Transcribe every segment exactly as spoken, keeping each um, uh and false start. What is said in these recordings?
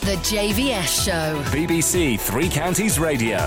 The J V S Show. B B C Three Counties Radio.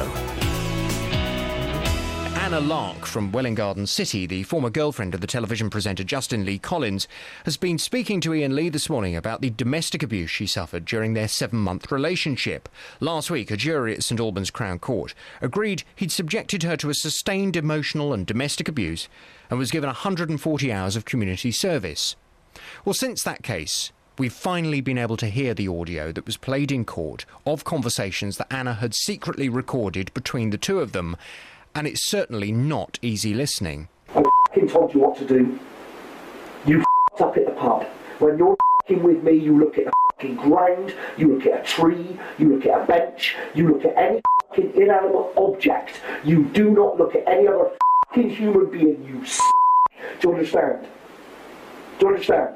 Anna Lark from Welwyn Garden City, the former girlfriend of the television presenter Justin Lee Collins, has been speaking to Ian Lee this morning about the domestic abuse she suffered during their seven-month relationship. Last week, a jury at St Albans Crown Court agreed he'd subjected her to a sustained emotional and domestic abuse and was given one hundred forty hours of community service. Well, since that case, we've finally been able to hear the audio that was played in court of conversations that Anna had secretly recorded between the two of them, and it's certainly not easy listening. I f***ing told you what to do. You f***ed up at the pub. When you're f***ing with me, you look at the f***ing ground, you look at a tree, you look at a bench, you look at any f***ing inanimate object. You do not look at any other f***ing human being, you s***. Do you understand? Do you understand?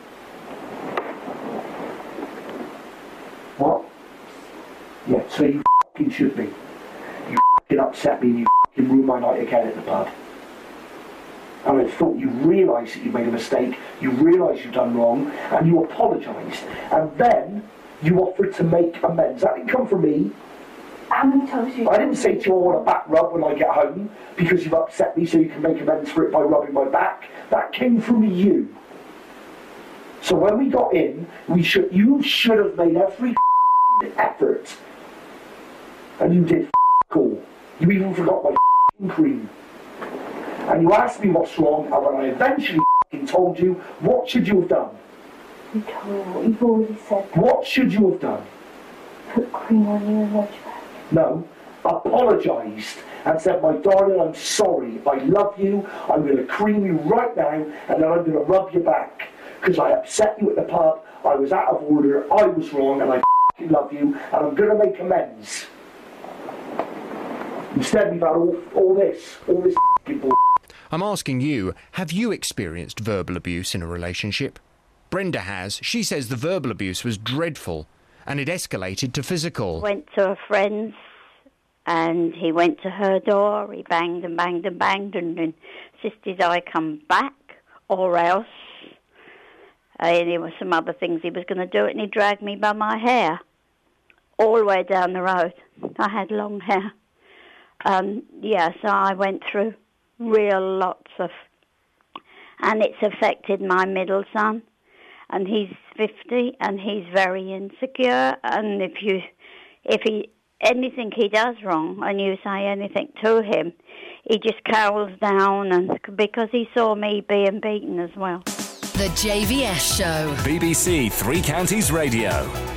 What? Yeah, so you f***ing should be. You f***ing upset me and you f***ing ruined my night again at the pub. And I thought you realised that you made a mistake, you realised you've done wrong, and you apologised. And then you offered to make amends. That didn't come from me. How many times you... I didn't say to you I want a back rub when I get home because you've upset me so you can make amends for it by rubbing my back. That came from you. So when we got in, we should you should have made every effort. And you did all. You even forgot my cream. And you asked me what's wrong, and when I eventually told you, what should you have done? You told me, you've already said that. What should you have done? Put cream on you and rub your back. No, apologised and said, my darling, I'm sorry, I love you, I'm going to cream you right now, and then I'm going to rub your back. Because I upset you at the pub, I was out of order, I was wrong, and I f***ing love you, and I'm going to make amends. Instead, we've had all, all this, all this f***ing bull. I'm asking you, have you experienced verbal abuse in a relationship? Brenda has. She says the verbal abuse was dreadful, and it escalated to physical. Went to a friend's, and he went to her door, he banged and banged and banged, and insisted I come back, or else... And there were some other things he was going to do, and he dragged me by my hair all the way down the road. I had long hair. Um, yeah, so I went through real lots of... And it's affected my middle son, and he's fifty, and he's very insecure, and if you, if he, anything he does wrong, and you say anything to him, he just cowls down, and because he saw me being beaten as well. The J V S Show. B B C Three Counties Radio.